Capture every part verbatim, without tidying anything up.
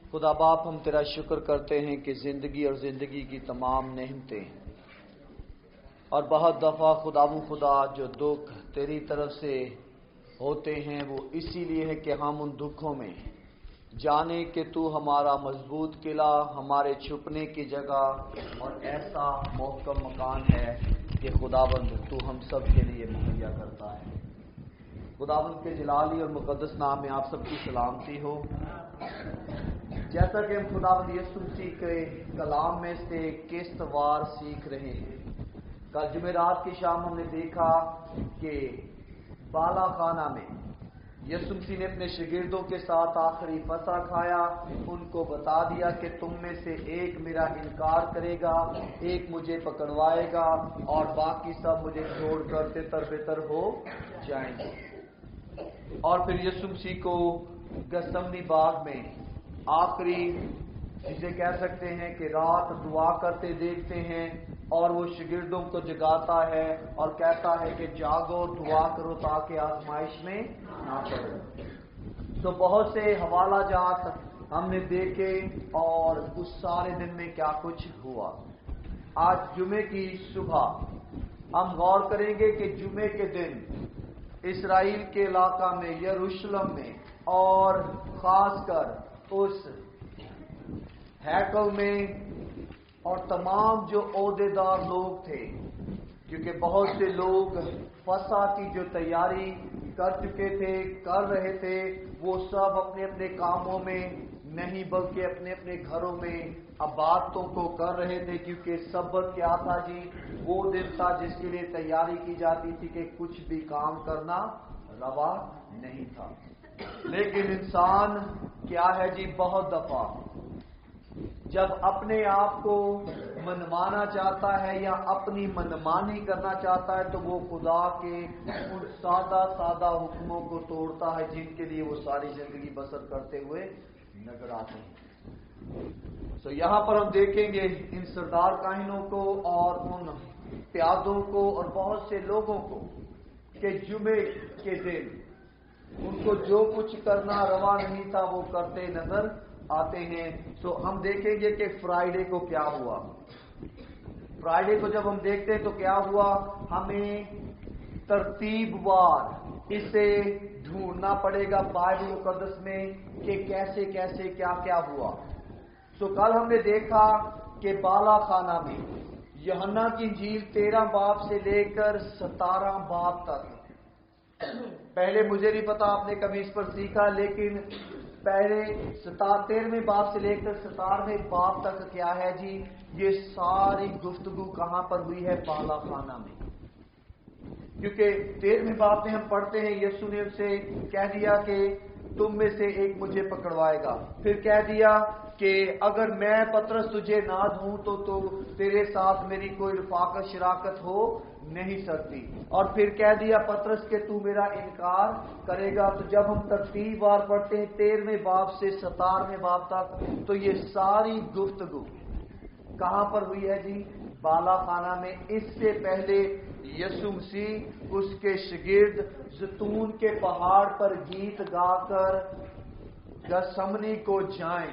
خدا باپ ہم تیرا شکر کرتے ہیں کہ زندگی اور زندگی کی تمام نعمتیں اور بہت دفعہ خداوند خدا جو دکھ تیری طرف سے ہوتے ہیں وہ اسی لیے ہے کہ ہم ان دکھوں میں جانے کہ تو ہمارا مضبوط قلعہ، ہمارے چھپنے کی جگہ اور ایسا محکم مکان ہے کہ خداوند تو ہم سب کے لیے مہیا کرتا ہے۔ خداوند کے جلالی اور مقدس نام میں آپ سب کی سلامتی ہو۔ جیسا کہ ہم خداوند یسوع مسیح کے کلام میں سے قسط وار سیکھ رہے ہیں، کل جمعرات کی شام ہم نے دیکھا کہ بالا خانہ میں یسوع مسیح نے اپنے شاگردوں کے ساتھ آخری فسح کھایا، ان کو بتا دیا کہ تم میں سے ایک میرا انکار کرے گا، ایک مجھے پکڑوائے گا اور باقی سب مجھے چھوڑ کر تتر بتر ہو جائیں گے۔ اور پھر یسوع مسیح کو گثسمنی باغ میں آخری جسے کہہ سکتے ہیں کہ رات دعا کرتے دیکھتے ہیں، اور وہ شاگردوں کو جگاتا ہے اور کہتا ہے کہ جاگو، دعا کرو تاکہ آزمائش میں نہ پڑو۔ تو بہت سے حوالہ جات ہم نے دیکھے اور اس سارے دن میں کیا کچھ ہوا۔ آج جمعے کی صبح ہم غور کریں گے کہ جمعے کے دن اسرائیل کے علاقہ میں، یروشلم میں، اور خاص کر اس ہیکل میں اور تمام جو عہدیدار لوگ تھے، کیونکہ بہت سے لوگ فسح کی جو تیاری کر چکے تھے، کر رہے تھے، وہ سب اپنے اپنے کاموں میں نہیں بلکہ اپنے اپنے گھروں میں عبادتوں کو کر رہے تھے، کیونکہ سبت کیا تھا جی؟ وہ دن تھا جس کے لیے تیاری کی جاتی تھی کہ کچھ بھی کام کرنا روا نہیں تھا۔ لیکن انسان کیا ہے جی؟ بہت دفعہ جب اپنے آپ کو منوانا چاہتا ہے یا اپنی منمانی کرنا چاہتا ہے تو وہ خدا کے ان سادہ سادہ حکموں کو توڑتا ہے جن کے لیے وہ ساری زندگی بسر کرتے ہوئے نظر آتے ہیں۔ سو یہاں پر ہم دیکھیں گے ان سردار کاہنوں کو اور ان پیادوں کو اور بہت سے لوگوں کو کہ جمعے کے دن ان کو جو کچھ کرنا روا نہیں تھا وہ کرتے نظر آتے ہیں۔ سو ہم دیکھیں گے کہ فرائیڈے کو کیا ہوا۔ فرائیڈے کو جب ہم دیکھتے ہیں تو کیا ہوا، ہمیں ترتیب وار اسے ڈھونڈنا پڑے گا بائبل مقدس میں کہ کیسے کیسے کیا کیا ہوا۔ سو کل ہم نے دیکھا کہ بالا خانہ میں یوحنا کی انجیل تیرہ باب سے لے کر ستارہ باب تک، پہلے مجھے نہیں پتا آپ نے کبھی اس پر سیکھا، لیکن پہلے تیرہویں باب سے لے کر ستارویں باب تک کیا ہے جی؟ یہ ساری گفتگو کہاں پر ہوئی ہے؟ بالا خانہ میں۔ کیونکہ تیرہویں باب میں ہم پڑھتے ہیں یسوع نے اسے کہہ دیا کہ تم میں سے ایک مجھے پکڑوائے گا، پھر کہہ دیا کہ اگر میں پطرس تجھے نہ دوں تو تو تیرے ساتھ میری کوئی رفاقت شراکت ہو نہیں سکتی، اور پھر کہہ دیا پطرس کہ تو میرا انکار کرے گا۔ تو جب ہم ترتیب وار پڑھتے ہیں تیرہویں باب سے ستارویں باب تک تو یہ ساری گفتگو کہاں پر ہوئی ہے جی؟ بالا خانہ میں۔ اس سے پہلے یسوع مسیح اس کے شاگرد زیتون کے پہاڑ پر گیت گا کر گثسمنی کو جائیں۔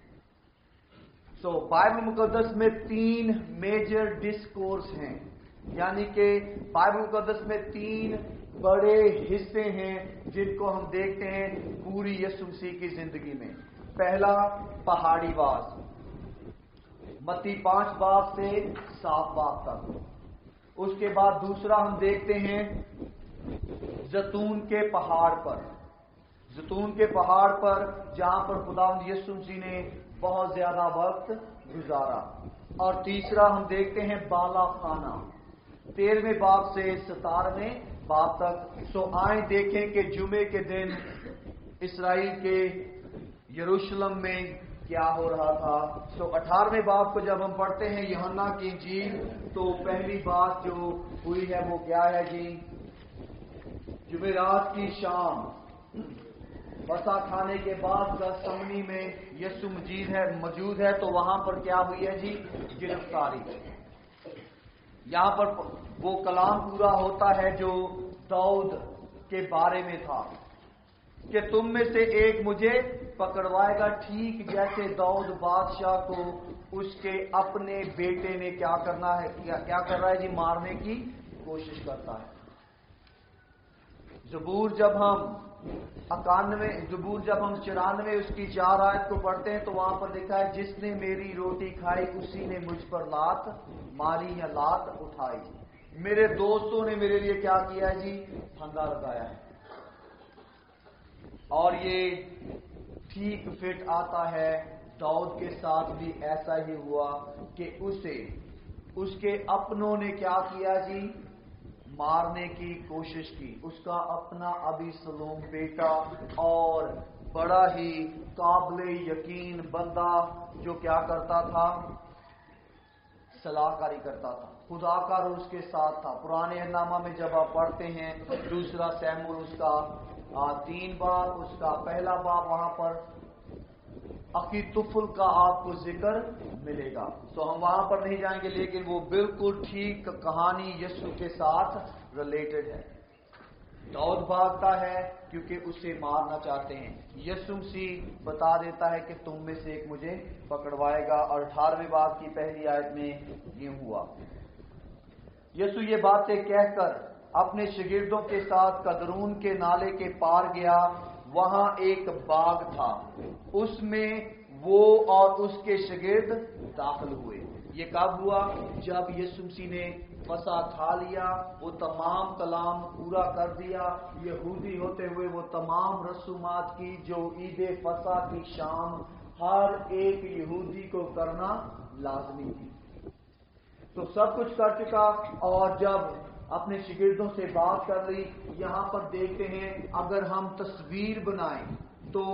سو so, بائبل مقدس میں تین میجر ڈسکورس ہیں، یعنی کہ بائبل مقدس میں تین بڑے حصے ہیں جن کو ہم دیکھتے ہیں پوری یسوع مسیح کی زندگی میں۔ پہلا پہاڑی واز، متی پانچ باب سے سات باب تک۔ اس کے بعد دوسرا ہم دیکھتے ہیں زیتون کے پہاڑ پر، زیتون کے پہاڑ پر جہاں پر خداوند یسوع مسیح نے بہت زیادہ وقت گزارا۔ اور تیسرا ہم دیکھتے ہیں بالا خانہ، تیرہویں باب سے ستارویں باب تک۔ سو آئیں دیکھیں کہ جمعے کے دن اسرائیل کے یروشلم میں کیا ہو رہا تھا۔ سو اٹھارہویں باب کو جب ہم پڑھتے ہیں یوحنا کی انجیل تو پہلی بات جو ہوئی ہے وہ کیا ہے جی؟ جمعرات کی شام فسح کھانے کے بعد گثسمنی میں یسوع مجید ہے موجود ہے، تو وہاں پر کیا ہوئی ہے جی؟ گرفتاری۔ یہاں پر وہ کلام پورا ہوتا ہے جو داؤد کے بارے میں تھا کہ تم میں سے ایک مجھے पकड़वाएगा ठीक जैसे दाऊद बादशाह को उसके अपने बेटे ने क्या करना है, क्या क्या कर रहा है जी, मारने की कोशिश करता है। ज़बूर जब हम इक्यानवे ज़बूर जब हम चौरानवे उसकी चार आयत को पढ़ते हैं तो वहां पर लिखा है, जिसने मेरी रोटी खाई उसी ने मुझ पर लात मारी या लात उठाई। मेरे दोस्तों ने मेरे लिए क्या किया है जी, फंदा लगाया है। और ये ठीक फिट आता है, दाऊद के साथ भी ऐसा ही हुआ कि उसे उसके अपनों ने क्या किया जी, मारने की कोशिश की। उसका अपना अबीसलोम बेटा और बड़ा ही काबिल यकीन बंदा जो क्या करता था, सलाहकारी करता था, खुदा का रूह उसके साथ था। पुराने नामा में जब आप पढ़ते हैं दूसरा सैमुएल उसका आ, तीन बार उसका पहला बाब, वहां पर अकीतुफल का आपको जिक्र मिलेगा। तो हम वहां पर नहीं जाएंगे, लेकिन वो बिल्कुल ठीक कहानी यीशु के साथ रिलेटेड है। दाऊद भागता है क्योंकि उसे मारना चाहते हैं। यीशु मसीह बता देता है कि तुम में से एक मुझे पकड़वाएगा। और अठारहवें बाब की पहली आयत में ये हुआ। यीशु ये बातें कहकर अपने शागिर्दों के साथ कदरून के नाले के पार गया। वहां एक बाग था, उसमें वो और उसके शागिर्द दाखिल हुए। ये कब हुआ, जब यीशु मसीह ने फसा खा लिया, वो तमाम कलाम पूरा कर दिया। यहूदी होते हुए वो तमाम रसूमात की जो ईद फसा की शाम हर एक यहूदी को करना लाजमी थी, तो सब कुछ कर चुका। और जब अपने शागिर्दों से बात कर ली, यहां पर देखते हैं, अगर हम तस्वीर बनाएं तो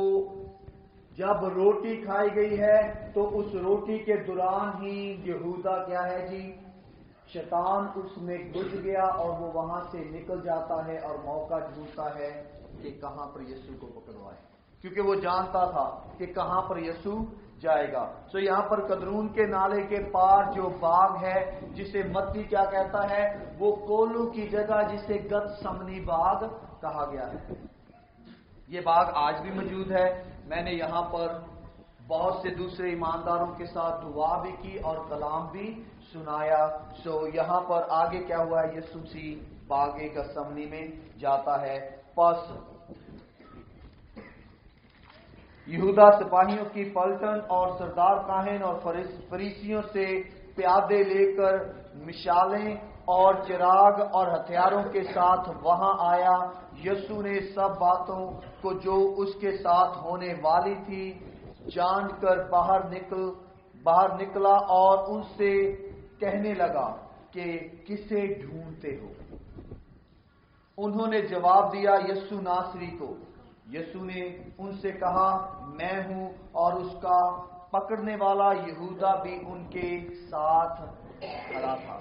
जब रोटी खाई गई है तो उस रोटी के दौरान ही यहूदा क्या है जी, शैतान उसमें घुस गया और वो वहां से निकल जाता है और मौका ढूंढता है कि कहां पर यीशु को पकड़वाए, क्योंकि वो जानता था कि कहां पर यीशु जाएगा। तो यहां पर कदरून के नाले के पार जो बाग है, जिसे मत्ती क्या कहता है, वो कोलू की जगह जिसे गतसमनी बाग कहा गया है। ये बाग आज भी मौजूद है। मैंने यहां पर बहुत से दूसरे ईमानदारों के साथ दुआ भी की और कलाम भी सुनाया। सो यहां पर आगे क्या हुआ है, यीशु मसीह बागे गतसमनी में जाता है। पस यहूदा सिपाहियों की पलटन और सरदार काहिन और फरीसियों से प्यादे लेकर मिशालें और चिराग और हथियारों के साथ वहां आया। यीशु ने सब बातों को जो उसके साथ होने वाली थी जानकर बाहर निकल बाहर निकला और उनसे कहने लगा कि किसे ढूंढते हो। उन्होंने जवाब दिया, यीशु नासरी को। यीशु ने उनसे कहा, मैं हूं। और उसका पकड़ने वाला यहूदा भी उनके साथ खड़ा था।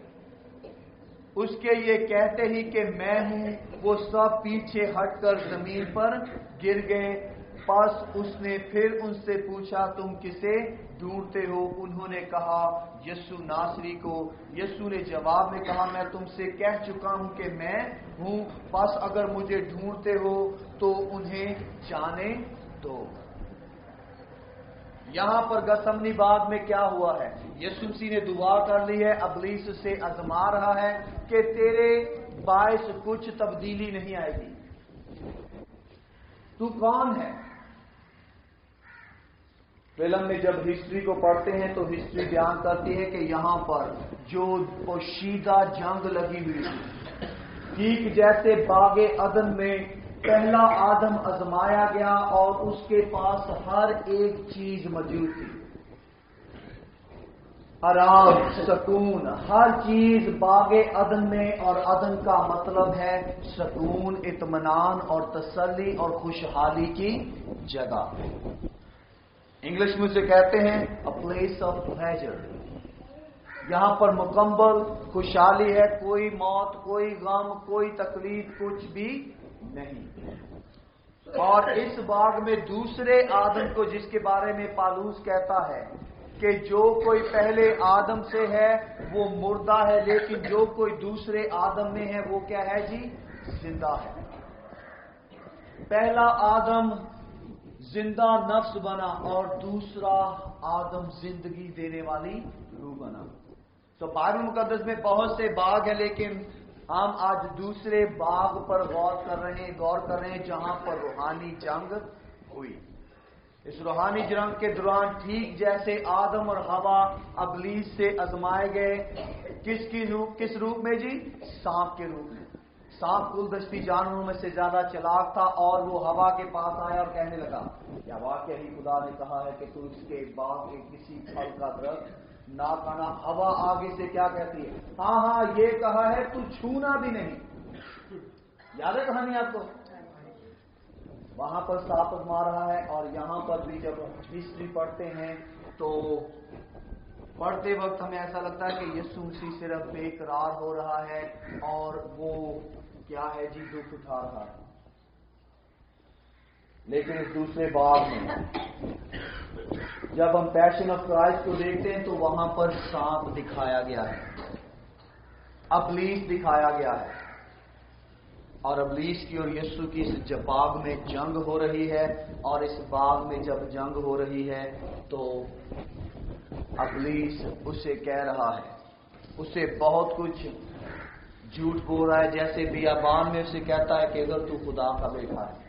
उसके ये कहते ही कि मैं हूं, वो सब पीछे हटकर जमीन पर गिर गए। बस उसने फिर उनसे पूछा, तुम किसे ढूंढते हो? उन्होंने कहा, यीशु नासरी को। यीशु ने जवाब में कहा, मैं तुमसे कह चुका हूं कि मैं हूं। बस अगर मुझे ढूंढते हो तो उन्हें जाने दो। यहां पर गतसमनी बाग में क्या हुआ है, यीशु मसीह ने दुआ कर ली है, इब्लीस से आजमा रहा है कि तेरे बायस कुछ तब्दीली नहीं आएगी, तू कौन है। फिल्म में जब हिस्ट्री को पढ़ते हैं तो हिस्ट्री बयान करती है कि यहां पर जो पोशीदा जंग लगी हुई थी, ठीक जैसे बागे अदन में पहला आदम आजमाया गया और उसके पास हर एक चीज मौजूद थी, आराम, सुकून, हर चीज बागे अदन में। और अदन का मतलब है सुकून, इत्मीनान और तसल्ली और खुशहाली की जगह। इंग्लिश में उसे कहते हैं अ प्लेस ऑफ प्लेजर। यहां पर मुकम्मल खुशहाली है, कोई मौत, कोई गम, कोई तकलीफ, कुछ भी नहीं। और इस बाग में दूसरे आदम को, जिसके बारे में पालूस कहता है कि जो कोई पहले आदम से है वो मुर्दा है, लेकिन जो कोई दूसरे आदम में है वो क्या है जी, जिंदा है। पहला आदम जिंदा नफ्स बना और दूसरा आदम जिंदगी देने वाली रूह बना। तो बाइबल मुकद्दस में बहुत से बाग है, लेकिन हम आज दूसरे बाग पर गौर कर रहे हैं गौर कर रहे हैं जहां पर रूहानी जंग हुई। इस रूहानी जंग के दौरान ठीक जैसे आदम और हवा अबलीस से आजमाए गए, किसकी रूप किस रूप में जी? सांप के रूप में। सांप कुल दस्ती जानवरों में से ज्यादा चालाक था और वो हवा के पास आया और कहने लगा, क्या वाकई ही खुदा ने कहा है कि तू इसके बाग के किसी फल का दरख्त ना खाना? हवा आगे से क्या कहती है? हाँ हाँ ये कहा है तू छूना भी नहीं। याद है कहानी आपको? वहां पर सांप आजमा रहा है और यहां पर भी जब हिस्ट्री पढ़ते हैं तो पढ़ते वक्त हमें ऐसा लगता है कि यीशु मसीह सिर्फ बेकरार हो रहा है और वो क्या है जी, दुख उठा रहा है। लेकिन इस दूसरे बाग में जब हम पैशन ऑफ क्राइस्ट को देखते हैं तो वहां पर सांप दिखाया गया है, अबलीस दिखाया गया है, और अबलीस की और यीशु की इस बाग में जंग हो रही है। और इस बाग में जब जंग हो रही है तो अबलीस उसे कह रहा है, उसे बहुत कुछ झूठ बोल रहा है, जैसे बियाबान में उसे कहता है कि अगर तू खुदा का बेटा है,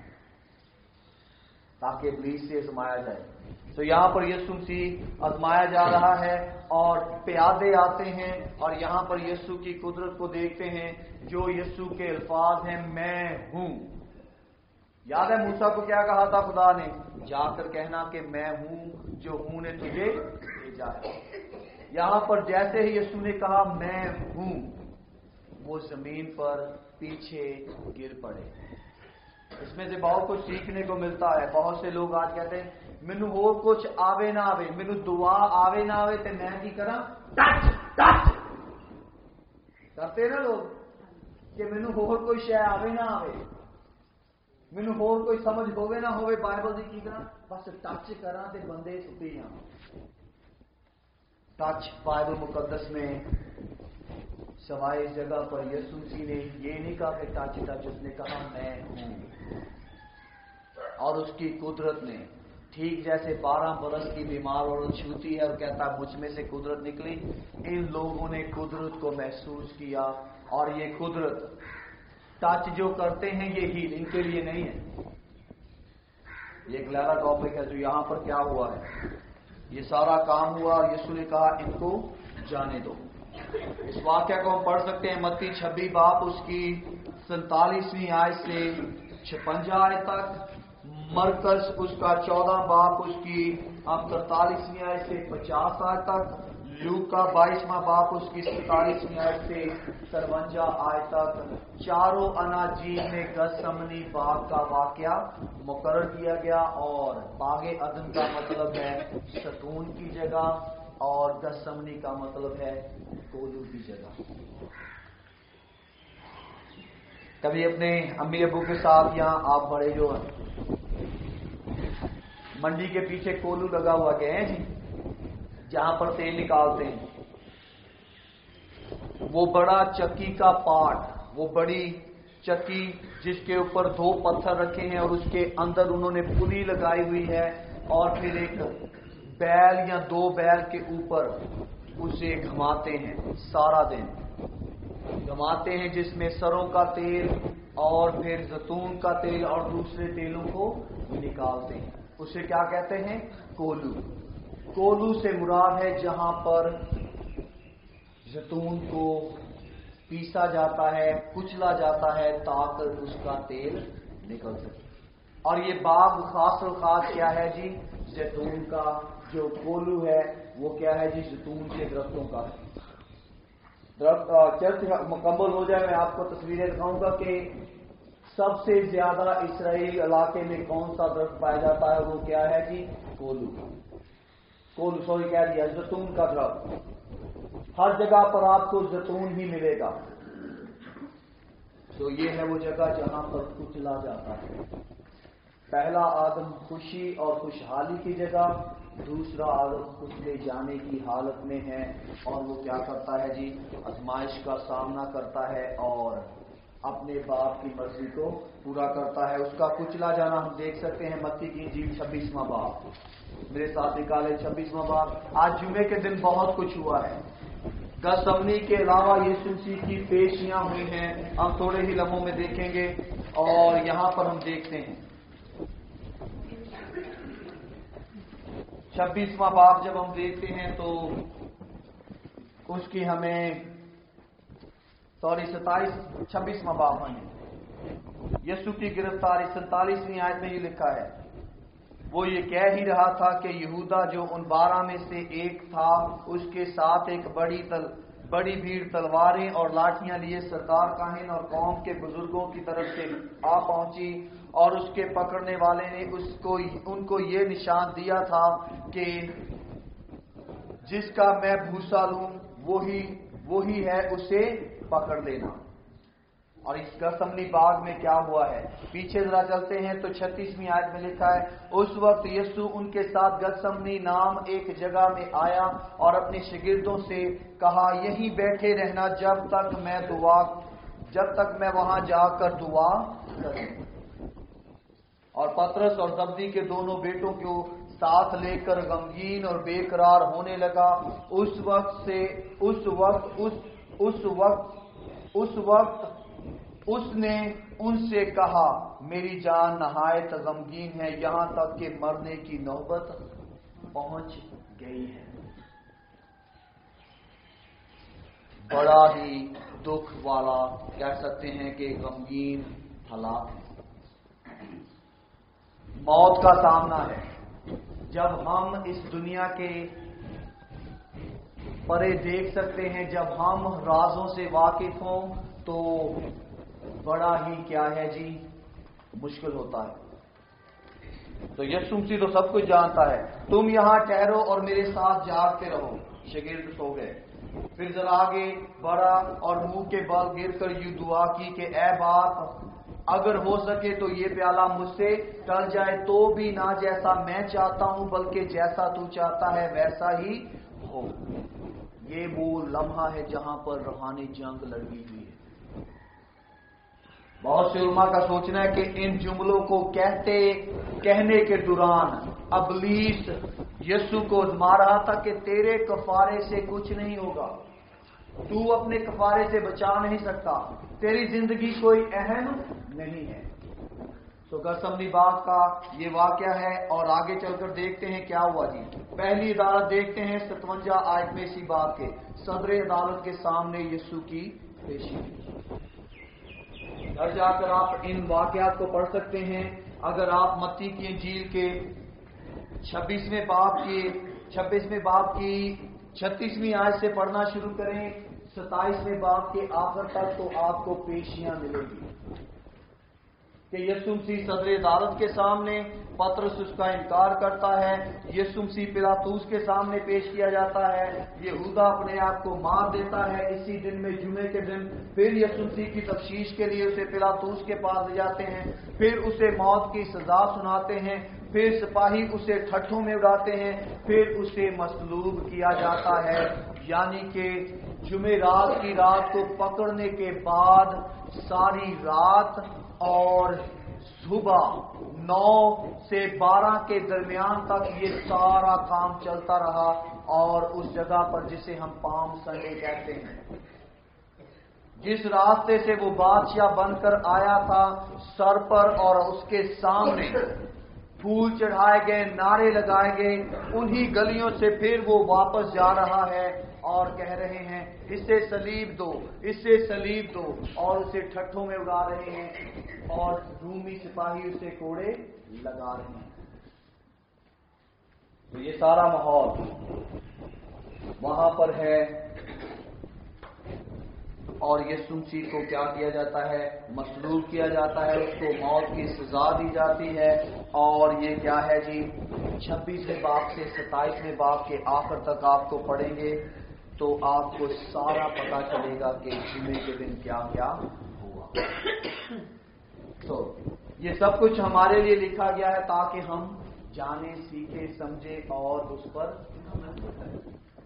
ताकि इब्लीस से आजमाया जाए। तो यहां पर यीशु मसीह आजमाया जा रहा है और प्यादे आते हैं और यहां पर यीशु की कुदरत को देखते हैं, जो यीशु के अल्फाज हैं, मैं हूं। याद है मूसा को क्या कहा था खुदा ने? जाकर कहना कि मैं हूं जो हूं ने तुझे भेजा है। यहां पर जैसे ही यीशु ने कहा मैं हूं, वो जमीन पर पीछे गिर पड़े। इसमें से बहुत कुछ सीखने को मिलता है। बहुत से लोग आज कहते हैं मैनू होर कुछ आवे ना आवे, मैनू दुआ आवे ना आवे ते मैं की करा? टच टच करते ना लोग कि मैनू होर कोई शय आवे ना आवे, मैनू होर कोई समझ होवे ना होवे, बाइबल की की करा? बस टच करा ते बंदे सुती जान। टच बाइबल मुकद्दस में सवाए इस जगह पर यीशु मसीह ने ये नहीं कहा कि टच टच, उसने कहा मैं हूं। और उसकी कुदरत ने, ठीक जैसे बारह बरस की बीमार औरत छूती है और कहता है मुझ में से कुदरत निकली, इन लोगों ने कुदरत को महसूस किया। और ये कुदरत टच जो करते हैं ये हीलिंग के लिए नहीं है। ये एक लहरा टॉपिक है। जो यहां पर क्या हुआ है, ये सारा काम हुआ और यीशु ने कहा इनको जाने दो। इस वाक्य को हम पढ़ सकते हैं मत्ती छब्बीस बाप उसकी सैतालीसवीं आयत से छप्पन आयत तक, मरकस उसका चौदह बाप उसकी अब तरतालीसवीं आयत से पचास आयत तक, लूक का बाईसवां बाप उसकी सैतालीसवीं आयत से तिरवंजा आयत तक। चारों अनाजील में गसमनी बाग का वाक्य मुकर्रर किया गया। और बागे अदन का मतलब है सतून की जगह और गसमनी का मतलब है कोलू की जगह। कभी अपने अम्मी अबू के साथ या आप बड़े जो मंडी के पीछे कोलू लगा हुआ गए हैं जी, जहां पर तेल निकालते हैं, वो बड़ा चक्की का पार्ट, वो बड़ी चक्की जिसके ऊपर दो पत्थर रखे हैं और उसके अंदर उन्होंने पुली लगाई हुई है और फिर एक बैल या दो बैल के ऊपर उसे घुमाते हैं, सारा दिन घुमाते हैं, जिसमें सरों का तेल और फिर जैतून का तेल और दूसरे तेलों को निकालते हैं। उसे क्या कहते हैं? कोलू। कोलू से मुराद है जहां पर जैतून को पीसा जाता है, कुचला जाता है ताकि उसका तेल निकल सके। और ये बाग खास और खास क्या है जी? जैतून का। जो कोलू है वो क्या है जी? जैतून के दरख्तों का है। दरख्त चर्च मुकम्मल हो जाए मैं आपको तस्वीरें दिखाऊंगा कि सबसे ज्यादा इसराइल इलाके में कौन सा दरख्त पाया जाता है। वो क्या है जी? कोलू। कोलू सॉरी कह दिया, जैतून का दरख्त। हर जगह पर आपको जैतून ही मिलेगा। तो ये है वो जगह जहां पर कुचला जाता है। पहला आदम खुशी और खुशहाली की जगह, दूसरा आदम कुचले जाने की हालत में है और वो क्या करता है जी? आजमाइश का सामना करता है और اپنے باپ کی مرضی کو پورا کرتا ہے. اس کا کچلا جانا ہم دیکھ سکتے ہیں متی کی انجیل چھبیسواں باب. میرے ساتھ نکالے چھبیسواں باب. آج جمعے کے دن بہت کچھ ہوا ہے. گثمنی کے علاوہ یسوع مسیح کی پیشیاں ہوئی ہیں. ہم تھوڑے ہی لمحوں میں دیکھیں گے اور یہاں پر ہم دیکھتے ہیں چھبیسواں باب جب ہم دیکھتے ہیں تو اس کی ہمیں سوری ستائیس چھبیسواں باب ہے. یسوع کی گرفتاری سینتالیسویں آیت میں یہ لکھا ہے. وہ یہ کہہ ہی رہا تھا کہ یہودا جو ان بارہ میں سے ایک تھا اس کے ساتھ ایک بڑی تل بڑی بھیڑ تلواریں اور لاٹھیاں لیے سردار کاہن اور قوم کے بزرگوں کی طرف سے آ پہنچی اور اس کے پکڑنے والے نے اس کو ان کو یہ نشان دیا تھا کہ جس کا میں بھوسا لوں وہی وہی ہے اسے پکڑ لینا. اور اس گثمنی باغ میں کیا ہوا ہے پیچھے ذرا چلتے ہیں تو چھتیسویں آیت میں لکھا ہے. اس وقت یسوع ان کے ساتھ گثمنی نام ایک جگہ میں آیا اور اپنے شاگردوں سے کہا یہیں بیٹھے رہنا جب تک میں دعا جب تک میں وہاں جا کر دعا کروں. اور پطرس اور زبدی کے دونوں بیٹوں کو ساتھ لے کر غمگین اور بے قرار ہونے لگا. اس وقت سے اس وقت اس اس وقت اس وقت اس نے ان سے کہا میری جان نہایت غمگین ہے یہاں تک کہ مرنے کی نوبت پہنچ گئی ہے. بڑا ہی دکھ والا کہہ سکتے ہیں کہ غمگین حالات موت کا سامنا ہے. جب ہم اس دنیا کے پرے دیکھ سکتے ہیں جب ہم رازوں سے واقف ہوں تو بڑا ہی کیا ہے جی مشکل ہوتا ہے. تو یسوع مسیح تو سب کچھ جانتا ہے. تم یہاں ٹھہرو اور میرے ساتھ جاگتے رہو. شاگرد سو گئے. پھر ذرا آگے بڑھا اور منہ کے بل گر کر یوں دعا کی کہ اے باپ اگر ہو سکے تو یہ پیالہ مجھ سے ٹل جائے تو بھی نہ جیسا میں چاہتا ہوں بلکہ جیسا تو چاہتا ہے ویسا ہی ہو. یہ وہ لمحہ ہے جہاں پر روحانی جنگ لڑی ہوئی ہے. بہت سے علماء کا سوچنا ہے کہ ان جملوں کو کہتے کہنے کے دوران ابلیس یسوع کو آزما رہا تھا کہ تیرے کفارے سے کچھ نہیں ہوگا. تو اپنے کفارے سے بچا نہیں سکتا. تیری زندگی کوئی اہم نہیں ہے. تو گثمنی باغ کا یہ واقعہ ہے اور آگے چل کر دیکھتے ہیں کیا ہوا جی. پہلی عدالت دیکھتے ہیں ستوجا آیت میں اسی باب کے صدر عدالت کے سامنے یسوع کی پیشی. گھر جا کر آپ ان واقعات کو پڑھ سکتے ہیں. اگر آپ متی کی انجیل کے چھبیسویں باب کی چھبیسویں باب کی چھتیسویں آیت سے پڑھنا شروع کریں ستائیسویں باب کے آخر تک تو آپ کو پیشیاں ملے گی کہ یسوع مسیح صدر عدالت کے سامنے پطرس اس کا انکار کرتا ہے. یسوع مسیح پلاطوس کے سامنے پیش کیا جاتا ہے. یہودا اپنے آپ کو مار دیتا ہے. اسی دن میں جمعے کے دن پھر یسوع مسیح کی تفتیش کے لیے اسے پلاطوس کے پاس لے جاتے ہیں. پھر اسے موت کی سزا سناتے ہیں. پھر سپاہی اسے ٹھٹھوں میں اڑاتے ہیں. پھر اسے مصلوب کیا جاتا ہے. یعنی کہ جمعرات کی رات کو پکڑنے کے بعد ساری رات اور صبح نو سے بارہ کے درمیان تک یہ سارا کام چلتا رہا. اور اس جگہ پر جسے ہم پام سنڈے کہتے ہیں جس راستے سے وہ بادشاہ بن کر آیا تھا سر پر اور اس کے سامنے پھول چڑھائے گئے نعرے لگائے گئے انہی گلیوں سے پھر وہ واپس جا رہا ہے اور کہہ رہے ہیں اسے سلیب دو اسے سلیب دو اور اسے ٹھٹھوں میں اڑا رہے ہیں اور رومی سپاہی اسے کوڑے لگا رہے ہیں. تو یہ سارا ماحول وہاں پر ہے اور یسوع مسیح کو کیا کیا جاتا ہے مصلوب کیا جاتا ہے. اس کو موت کی سزا دی جاتی ہے. اور یہ کیا ہے جی چھبیسویں باب سے ستائیسویں باب کے آخر تک آپ کو پڑھیں گے تو آپ کو سارا پتا چلے گا کہ جمعے کے دن کیا کیا ہوا. تو یہ سب کچھ ہمارے لیے لکھا گیا ہے تاکہ ہم جانیں سیکھیں سمجھیں اور اس پر عمل کریں.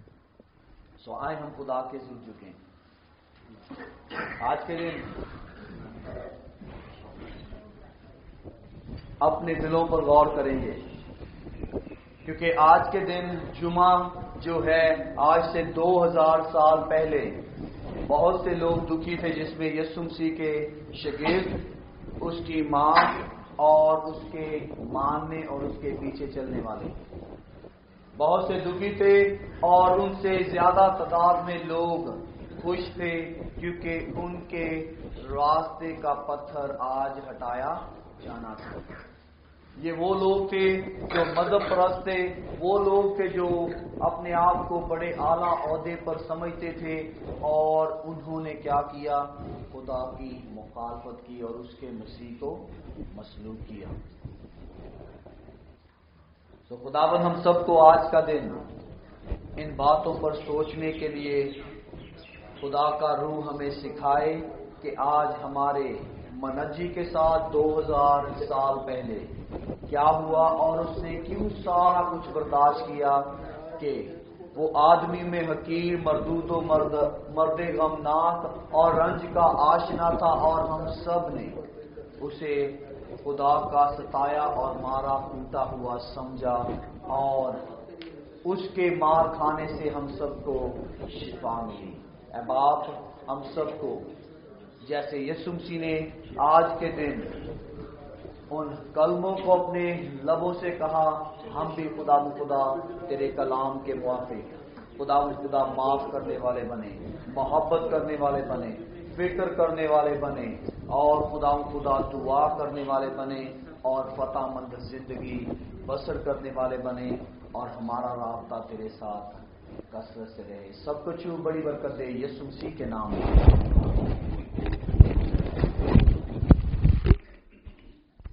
سو آئے ہم خدا کے سن چکے ہیں. آج کے دن اپنے دلوں پر غور کریں گے، کیونکہ آج کے دن جمعہ جو ہے آج سے دو ہزار سال پہلے بہت سے لوگ دکھی تھے، جس میں یسوع مسیح کے شاگرد، اس کی ماں اور اس کے ماننے اور اس کے پیچھے چلنے والے بہت سے دکھی تھے، اور ان سے زیادہ تعداد میں لوگ خوش تھے، کیونکہ ان کے راستے کا پتھر آج ہٹایا جانا تھا۔ یہ وہ لوگ تھے جو مذہب پرست تھے، وہ لوگ تھے جو اپنے آپ کو بڑے اعلیٰ عہدے پر سمجھتے تھے، اور انہوں نے کیا کیا؟ خدا کی مخالفت کی اور اس کے مسیح کو مسلوب کیا۔ تو خداوند ہم سب کو آج کا دن ان باتوں پر سوچنے کے لیے خدا کا روح ہمیں سکھائے کہ آج ہمارے منجی کے ساتھ دو ہزار سال پہلے کیا ہوا، اور اس نے کیوں سارا کچھ برداشت کیا کہ وہ آدمی میں حقیر، مردود و مرد مرد غمناک اور رنج کا آشنا تھا، اور ہم سب نے اسے خدا کا ستایا اور مارا پیٹا ہوا سمجھا، اور اس کے مار کھانے سے ہم سب کو شفا ملی۔ اے باپ، ہم سب کو جیسے یسوع مسیح نے آج کے دن ان کلموں کو اپنے لبوں سے کہا، ہم بھی خدا خدا تیرے کلام کے موافق خدا خدا معاف کرنے والے بنے، محبت کرنے والے بنے، فکر کرنے والے بنے، اور خدا خدا دعا کرنے والے بنے، اور فتح مند زندگی بسر کرنے والے بنے، اور ہمارا رابطہ تیرے ساتھ کثرت سے رہے۔ سب کچھ بڑی برکت دے یسوع مسیح کے نام میں۔